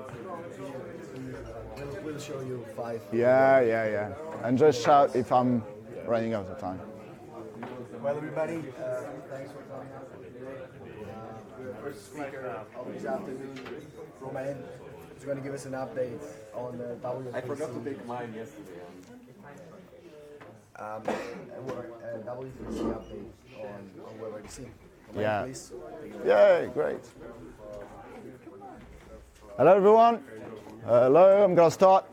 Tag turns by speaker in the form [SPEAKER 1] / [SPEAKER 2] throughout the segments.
[SPEAKER 1] We'll show you 5.
[SPEAKER 2] Yeah. And just shout if I'm running out of time.
[SPEAKER 1] Well, everybody, thanks for coming. The first speaker of this afternoon, Romain, is going to give us an update on the WCC.
[SPEAKER 3] I forgot to take mine yesterday.
[SPEAKER 1] WCC update on WebRTC. Romain,
[SPEAKER 2] Yeah.
[SPEAKER 1] please.
[SPEAKER 2] Yay, great. Hello, everyone. Hello, I'm going to start.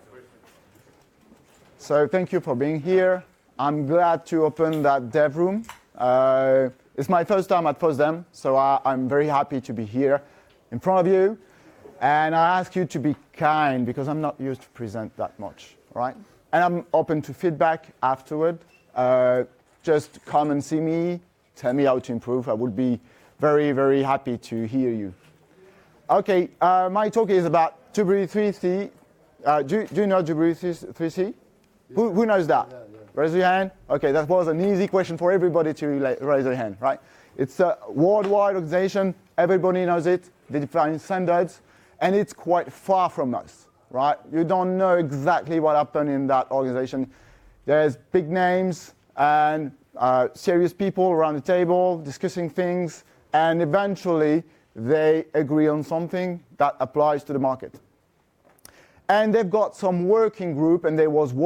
[SPEAKER 2] So thank you for being here. I'm glad to open that dev room. It's my first time at FOSDEM, so I'm very happy to be here in front of you. And I ask you to be kind because I'm not used to present that much, right? And I'm open to feedback afterward. Just come and see me, tell me how to improve. I would be very, very happy to hear you. Okay, my talk is about W3C. Do you know W3C? Who knows that?
[SPEAKER 1] Yeah.
[SPEAKER 2] Raise your hand. Okay, that was an easy question for everybody to raise their hand, right? It's a worldwide organization. Everybody knows it. They define standards, and it's quite far from us, right? You don't know exactly what happened in that organization. There's big names and serious people around the table discussing things, and eventually they agree on something that applies to the market. And they've got some working group, and there is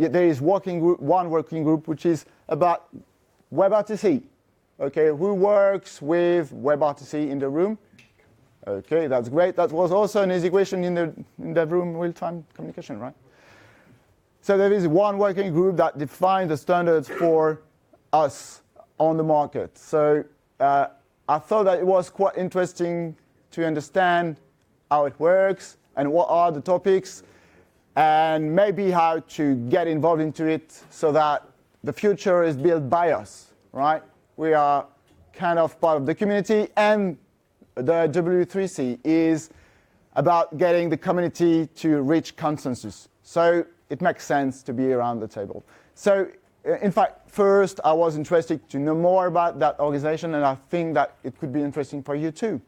[SPEAKER 2] one working group which is about WebRTC. Okay, who works with WebRTC in the room? Okay, that's great. That was also an easy question in the room, real-time communication, right? So there is one working group that defines the standards for us on the market. So I thought that it was quite interesting to understand how it works and what are the topics, and maybe how to get involved into it so that the future is built by us, right? We are kind of part of the community, and the W3C is about getting the community to reach consensus. So it makes sense to be around the table. So in fact, first I was interested to know more about that organization, and I think that it could be interesting for you too.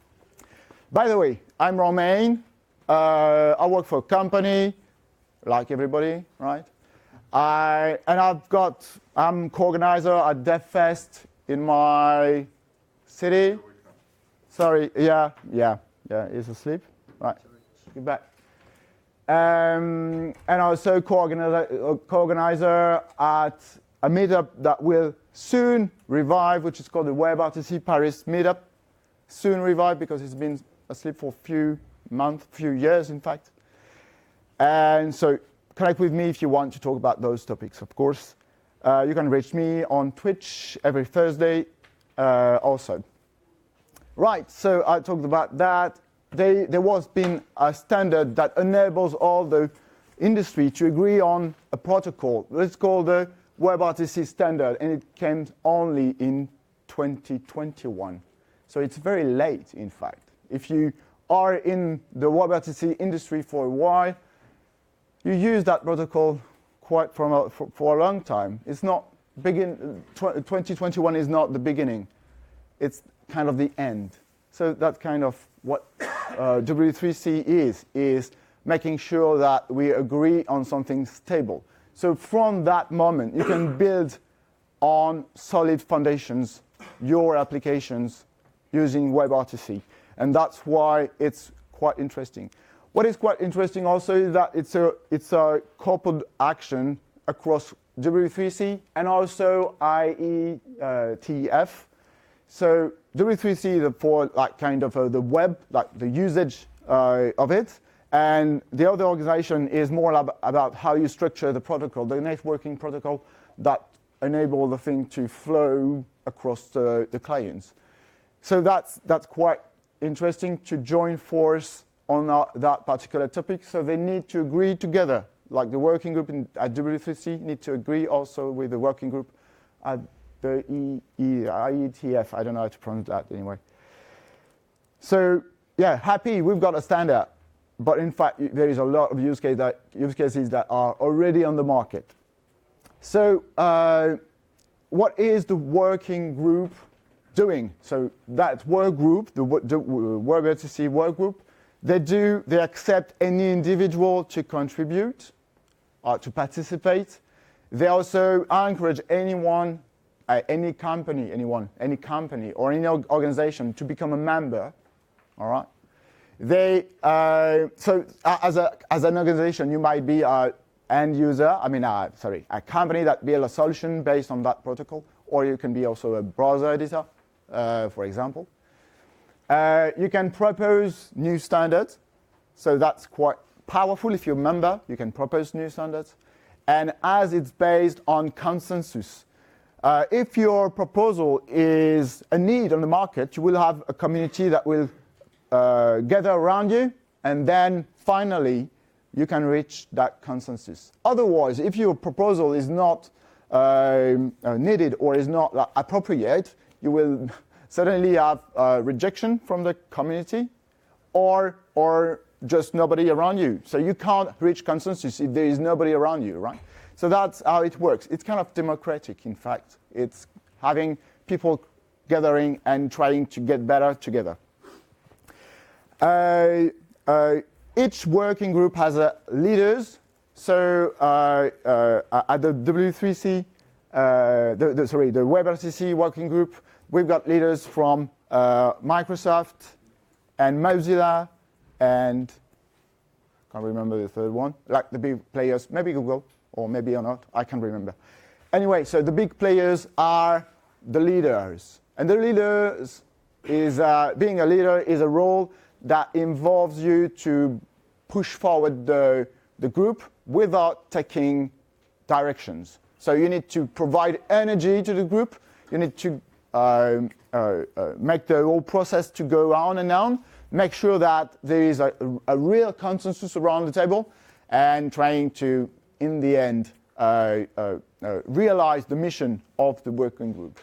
[SPEAKER 2] By the way, I'm Romain. I work for a company, like everybody, right? I'm co-organizer at DevFest in my city. Sorry, yeah, he's asleep. Right, get back. And also co-organizer at a meetup that will soon revive, which is called the WebRTC Paris meetup. Soon revive because it's been asleep for a few years, in fact. And so connect with me if you want to talk about those topics, of course. You can reach me on Twitch every Thursday also. Right, so I talked about that. There was been a standard that enables all the industry to agree on a protocol. It's called the WebRTC standard, and it came only in 2021. So it's very late, in fact. If you are in the WebRTC industry for a while, you use that protocol quite for a long time. It's not 2021 is not the beginning. It's kind of the end. So that's kind of what W3C is making sure that we agree on something stable. So from that moment, you can build on solid foundations your applications using WebRTC. And that's why it's quite interesting. What is quite interesting also is that it's a coupled action across W3C and also IETF. So W3C is for like kind of the web, like the usage of it, and the other organization is more about how you structure the protocol, the networking protocol that enable the thing to flow across the clients. So that's quite interesting to join force on that particular topic. So they need to agree together, like the working group at W3C need to agree also with the working group at the IETF. I don't know how to pronounce that anyway. So yeah, happy we've got a standard, but in fact there is a lot of use cases that are already on the market. So what is the working group doing? So that work group, the WebRTC work group, They accept any individual to contribute or to participate. They also encourage anyone, any company or any organization to become a member. All right. So as an organization, you might be an end user. A company that builds a solution based on that protocol, or you can be also a browser editor, for example. You can propose new standards, so that's quite powerful. If you're a member, you can propose new standards. And as it's based on consensus, if your proposal is a need on the market, you will have a community that will gather around you, and then finally you can reach that consensus. Otherwise, if your proposal is not needed or is not appropriate, you will suddenly have rejection from the community or just nobody around you. So you can't reach consensus if there is nobody around you, right? So that's how it works. It's kind of democratic, in fact. It's having people gathering and trying to get better together. Each working group has leaders. So at the W3C, the WebRTC working group, we've got leaders from Microsoft and Mozilla and I can't remember the third one, like the big players, maybe Google or maybe or not, I can't remember. Anyway, so the big players are the leaders. And the leaders is, being a leader is a role that involves you to push forward the group without taking directions. So you need to provide energy to the group. You need to make the whole process to go on and on. Make sure that there is a real consensus around the table and trying to, in the end, realize the mission of the working group.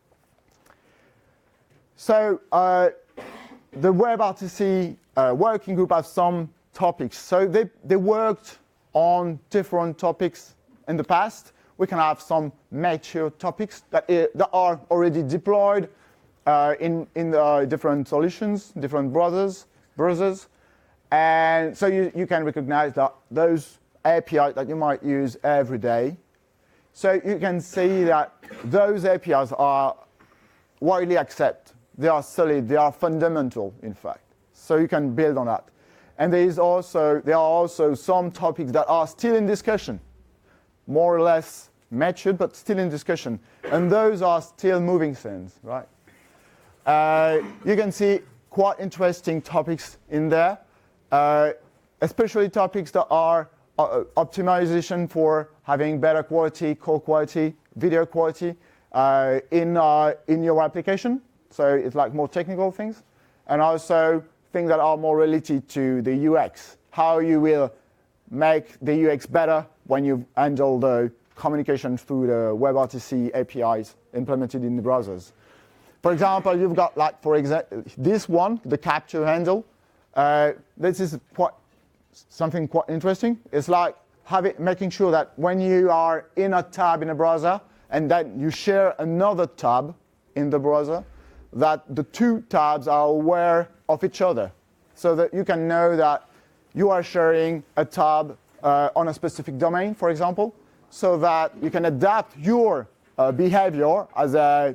[SPEAKER 2] So the WebRTC working group has some topics. So they worked on different topics in the past. We can have some mature topics that are already deployed in different solutions, different browsers. And so you can recognize that those APIs that you might use every day. So you can see that those APIs are widely accepted. They are solid, they are fundamental, in fact. So you can build on that. And there are also some topics that are still in discussion, more or less matured, but still in discussion. And those are still moving things, right? You can see quite interesting topics in there, especially topics that are optimization for having better quality, call quality, video quality in your application. So it's like more technical things. And also things that are more related to the UX, how you will make the UX better when you handle the communication through the WebRTC APIs implemented in the browsers. For example, you've got this one, the capture handle. This is something quite interesting. It's like making sure that when you are in a tab in a browser and then you share another tab in the browser, that the two tabs are aware of each other, so that you can know that you are sharing a tab on a specific domain, for example, so that you can adapt your behavior as a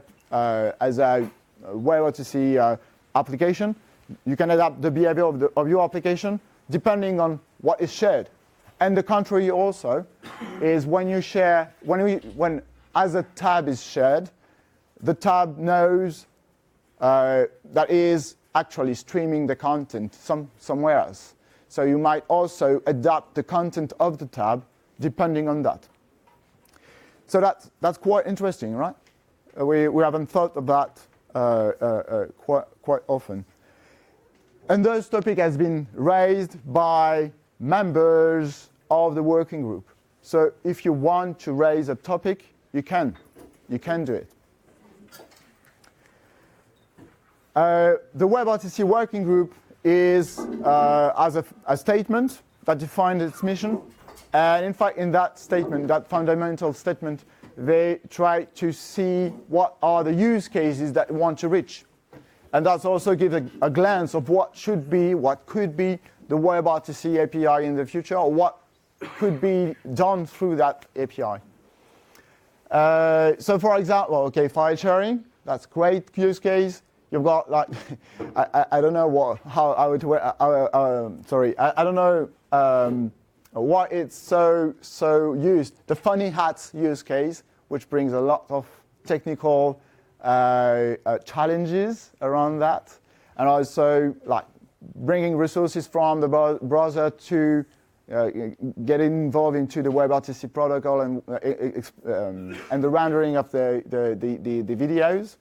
[SPEAKER 2] WebRTC application. You can adapt the behavior of your application depending on what is shared. And the contrary also is when you share, as a tab is shared, the tab knows that is actually streaming the content somewhere else. So you might also adapt the content of the tab depending on that. So that's quite interesting, right? We haven't thought of that quite often. And those topic has been raised by members of the working group. So if you want to raise a topic, you can do it. The WebRTC working group has a statement that defines its mission. And in fact, in that statement, that fundamental statement, they try to see what are the use cases that we want to reach. And that also gives a glance of what should be, what could be the WebRTC API in the future, or what could be done through that API. So for example, okay, file sharing, that's great use case. You've got like, I don't know I don't know why it's so used. The funny hats use case, which brings a lot of technical challenges around that, and also like bringing resources from the browser to get involved into the WebRTC protocol and the rendering of the videos.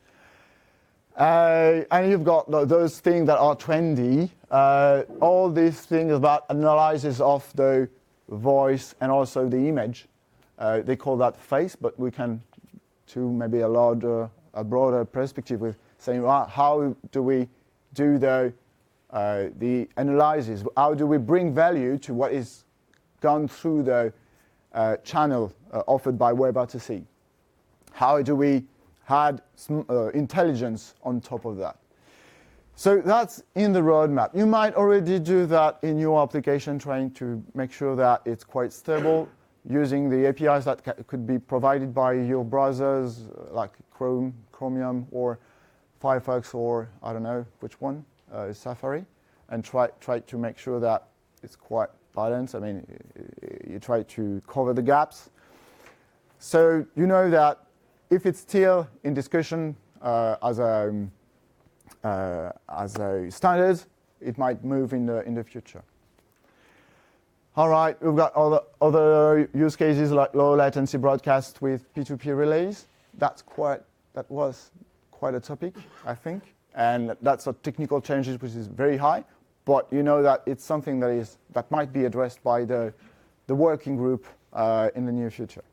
[SPEAKER 2] And you've got those things that are trendy. All these things about analysis of the voice and also the image. They call that face, but we can to maybe a broader perspective with saying, well, how do we do the analysis? How do we bring value to what is gone through the channel offered by WebRTC? How do we add intelligence on top of that? So that's in the roadmap. You might already do that in your application, trying to make sure that it's quite stable, using the APIs that could be provided by your browsers, like Chrome, Chromium, or Firefox, or I don't know which one, Safari, and try to make sure that it's quite balanced. I mean, you try to cover the gaps. So you know that if it's still in discussion as a standard, it might move in the future. All right, we've got other use cases like low latency broadcast with P2P relays. That was quite a topic, I think, and that's a technical changes which is very high. But you know that it's something that might be addressed by the working group in the near future.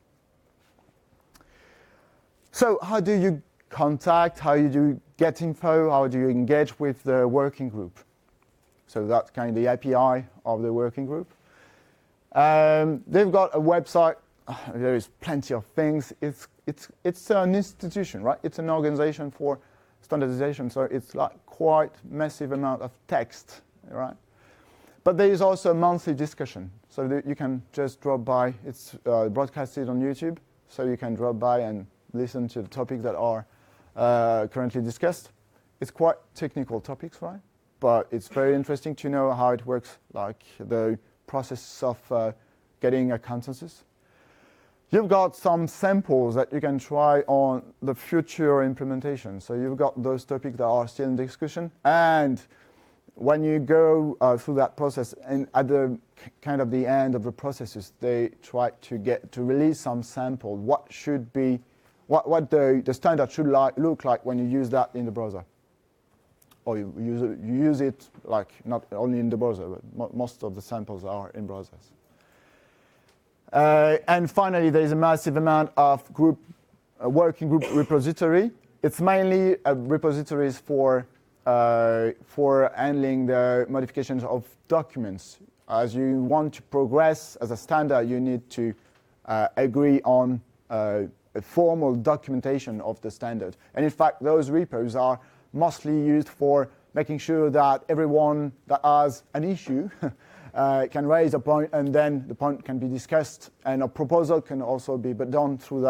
[SPEAKER 2] So how do you contact? How do you get info? How do you engage with the working group? So that's kind of the API of the working group. They've got a website. There is plenty of things. It's an institution, right? It's an organization for standardization, so it's like quite massive amount of text, right? But there is also a monthly discussion, so that you can just drop by. It's broadcasted on YouTube, so you can drop by and listen to the topics that are currently discussed. It's quite technical topics, right? But it's very interesting to know how it works, like the process of getting a consensus. You've got some samples that you can try on the future implementation. So you've got those topics that are still in discussion, and when you go through that process, and at the kind of the end of the processes, they try to release some sample. What should be, what the standard should look like when you use that in the browser, or you use it like not only in the browser, but most of the samples are in browsers. And finally, there is a massive amount of working group repository. It's mainly repositories for handling the modifications of documents. As you want to progress as a standard, you need to agree on a formal documentation of the standard. And in fact, those repos are mostly used for making sure that everyone that has an issue can raise a point, and then the point can be discussed, and a proposal can also be done through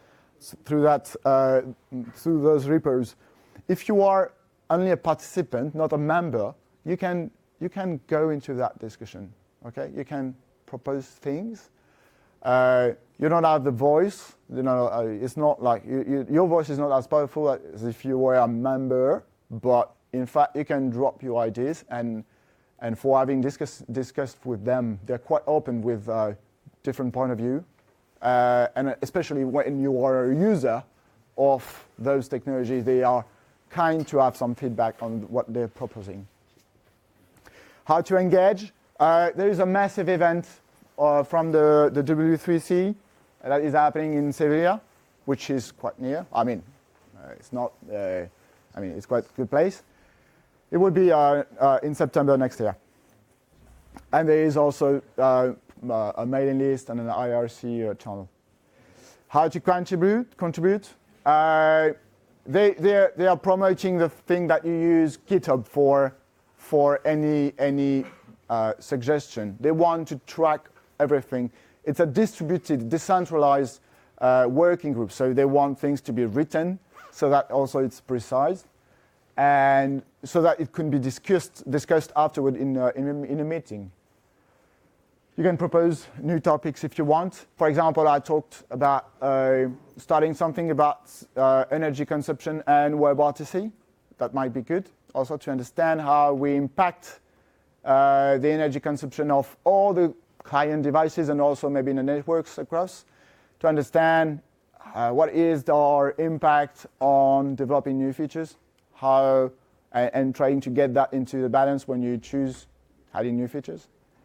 [SPEAKER 2] those repos. If you are only a participant, not a member, you can go into that discussion. Okay, you can propose things. You don't have the voice. You know, it's not like your voice is not as powerful as if you were a member. But in fact, you can drop your ideas, and for having discussed with them, they're quite open with different point of view, and especially when you are a user of those technologies, they are kind to have some feedback on what they're proposing. How to engage? There is a massive event from the W3C that is happening in Sevilla, which is quite near. I mean, it's not. It's quite a good place. It will be in September next year. And there is also a mailing list and an IRC channel. How to contribute? they are promoting the thing that you use GitHub for any suggestion. They want to track everything. It's a distributed, decentralized working group, so they want things to be written so that also it's precise, and so that it can be discussed afterward in a meeting. You can propose new topics if you want. For example, I talked about starting something about energy consumption and WebRTC. That might be good. Also to understand how we impact the energy consumption of all the client devices and also maybe in the networks across. To understand what is our impact on developing new features, and trying to get that into the balance when you choose adding new features.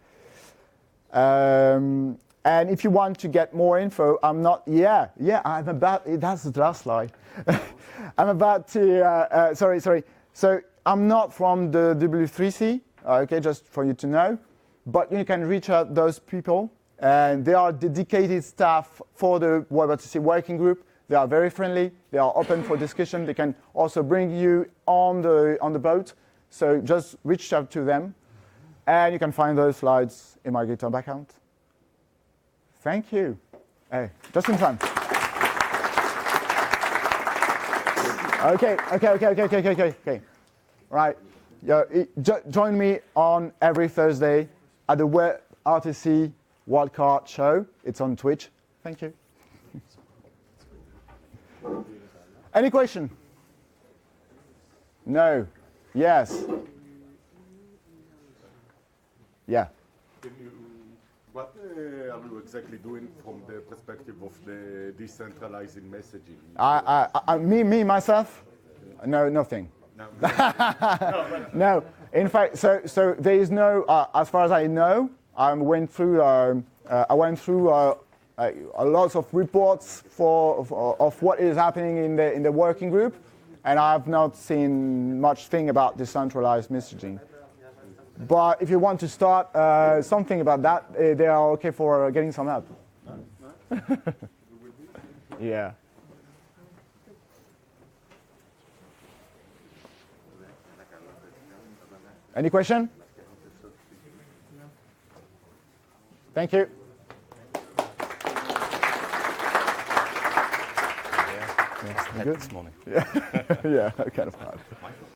[SPEAKER 2] And if you want to get more info, I'm about, that's the last slide. I'm about to, sorry. So I'm not from the W3C, okay, just for you to know, but you can reach out those people, and they are dedicated staff for the WebRTC working group. They are very friendly. They are open for discussion. They can also bring you on the boat. So just reach out to them. And you can find those slides in my GitHub account. Thank you. Hey, just in time. Okay. Right. Join me on every Thursday at the WebRTC Wildcard Show. It's on Twitch. Thank you. Any question? No. Yes. Yeah.
[SPEAKER 4] What are you exactly doing from the perspective of the decentralizing messaging?
[SPEAKER 2] Me myself? No, nothing. No. In fact, so there is no. As far as I know, I went through a lot of reports of what is happening in the working group, and I have not seen much thing about decentralized messaging. But if you want to start something about that, they are okay for getting some help. Yeah. Any question? Thank you.
[SPEAKER 3] Good this morning.
[SPEAKER 2] Yeah, kind of hard.